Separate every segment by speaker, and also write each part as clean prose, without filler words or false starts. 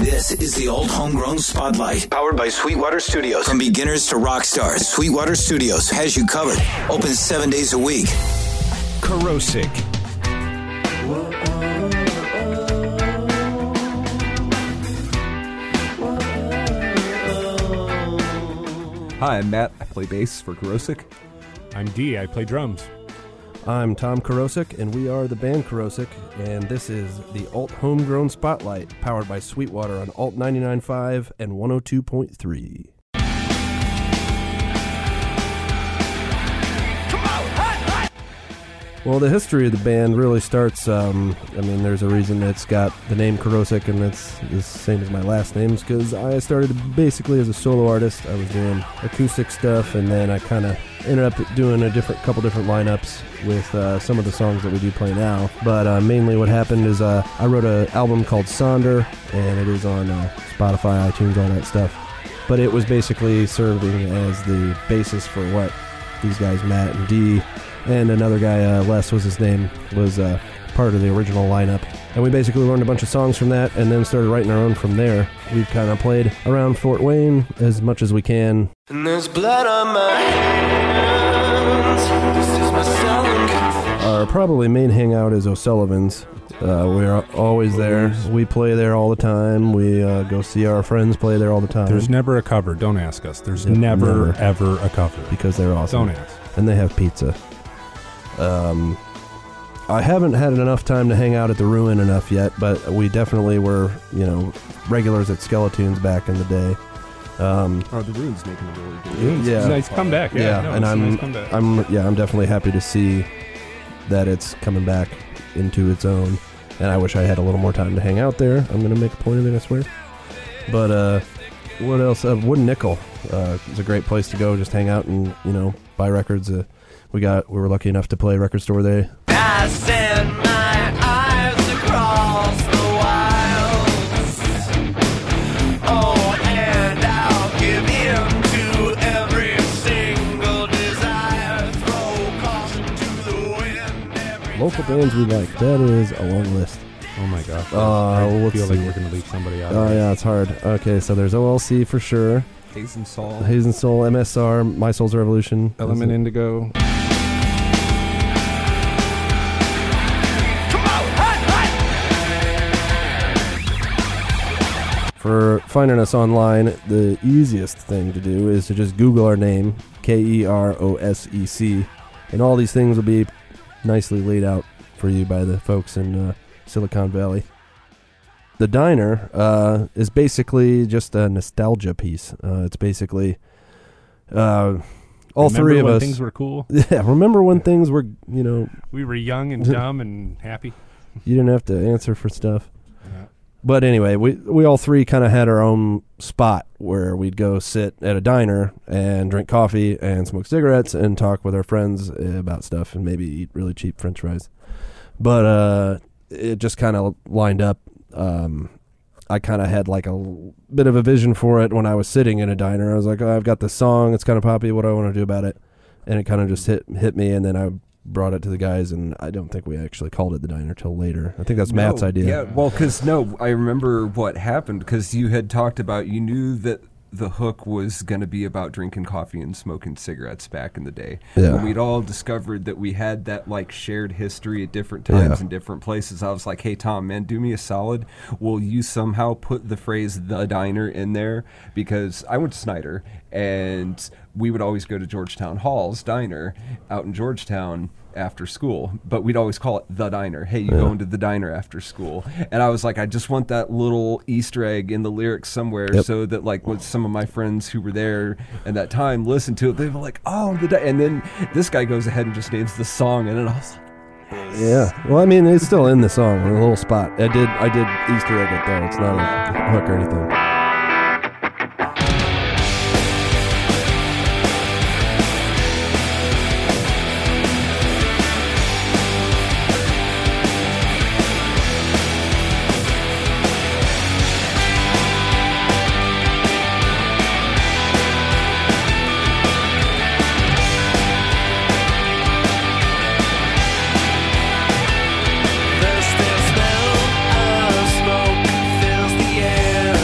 Speaker 1: This is the Alt Homegrown Spotlight, powered by Sweetwater Studios. From beginners to rock stars, Sweetwater Studios has you covered. Open 7 days a week.
Speaker 2: Korosik.
Speaker 3: Hi, I'm Matt. I play bass for Korosik.
Speaker 4: I'm Dee. I play drums.
Speaker 5: I'm Tom Korosik, and we are the band Korosik, and this is the Alt Homegrown Spotlight, powered by Sweetwater on Alt 99.5 and 102.3. Well, the history of the band really starts, there's a reason it's got the name Korosik, and it's the same as my last name, because I started basically as a solo artist. I was doing acoustic stuff, and then I kind of ended up doing a couple different lineups with some of the songs that we do play now. But mainly what happened is I wrote an album called Sonder, and it is on Spotify, iTunes, all that stuff. But it was basically serving as the basis for what these guys, Matt and Dee, and another guy, Les was his name, was part of the original lineup. And we basically learned a bunch of songs from that and then started writing our own from there. We've kind of played around Fort Wayne as much as we can.
Speaker 6: And there's blood on my hands. This is my song.
Speaker 5: Our probably main hangout is O'Sullivan's. We're always there. We play there all the time. We go see our friends play there all the time.
Speaker 4: There's never a cover. Don't ask us. There's never, ever a cover.
Speaker 5: Because they're awesome.
Speaker 4: Don't ask.
Speaker 5: And they have pizza. I haven't had enough time to hang out at the Ruin enough yet, but we definitely were, regulars at Skeletoons back in the day.
Speaker 3: The Ruin's making a really good.
Speaker 5: Yeah,
Speaker 4: it's a nice comeback.
Speaker 5: And I'm definitely happy to see that it's coming back into its own. And I wish I had a little more time to hang out there. I'm gonna make a point of it, I swear. But what else? Wooden Nickel is a great place to go. Just hang out and buy records. We were lucky enough to play a record store there.
Speaker 6: I send my eyes across the wilds. Oh, and I'll give in to every single desire. Throw caution to the wind.
Speaker 5: Local bands we like. That is a long list.
Speaker 4: Oh my gosh.
Speaker 5: I
Speaker 4: feel like we're going to leave somebody out.
Speaker 5: Oh yeah, it's hard. Okay, so there's OLC for sure.
Speaker 3: Hazen Soul,
Speaker 5: MSR, My Soul's Revolution,
Speaker 4: Element Indigo.
Speaker 5: For finding us online, the easiest thing to do is to just Google our name, Kerosec, and all these things will be nicely laid out for you by the folks in Silicon Valley. The Diner is basically just a nostalgia piece. It's basically all three of us.
Speaker 4: Things were cool.
Speaker 5: Yeah, remember when things were,
Speaker 4: we were young and dumb and happy.
Speaker 5: You didn't have to answer for stuff. But anyway, we all three kind of had our own spot where we'd go sit at a diner and drink coffee and smoke cigarettes and talk with our friends about stuff and maybe eat really cheap French fries. But it just kind of lined up. I kind of had like a bit of a vision for it when I was sitting in a diner. I was like, I've got this song. It's kind of poppy. What do I want to do about it? And it kind of just hit me, and then I brought it to the guys, and I don't think we actually called it the Diner till later. I think that's Matt's idea.
Speaker 3: Yeah, well, I remember what happened, because you had talked about, you knew that the hook was going to be about drinking coffee and smoking cigarettes back in the day.
Speaker 5: Yeah.
Speaker 3: When we'd all discovered that we had that shared history at different times in different places, I was like, hey, Tom, man, do me a solid. Will you somehow put the phrase The Diner in there? Because I went to Snyder, and we would always go to Georgetown Hall's Diner out in Georgetown after school, but we'd always call it The Diner. Hey, you going to the diner after school? And I was like, I just want that little Easter egg in the lyrics somewhere, so that when some of my friends who were there at that time listened to it, they were like, oh, and then this guy goes ahead and just names the song, and then I was like,
Speaker 5: yeah. Well, I mean, it's still in the song, in a little spot. I did Easter egg it though. It's not a hook or anything.
Speaker 6: The smell of smoke fills the air.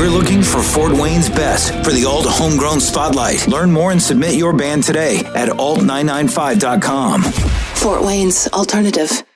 Speaker 1: We're looking for Fort Wayne's best for the Alt Homegrown Spotlight. Learn more and submit your band today at alt995.com.
Speaker 7: Fort Wayne's Alternative.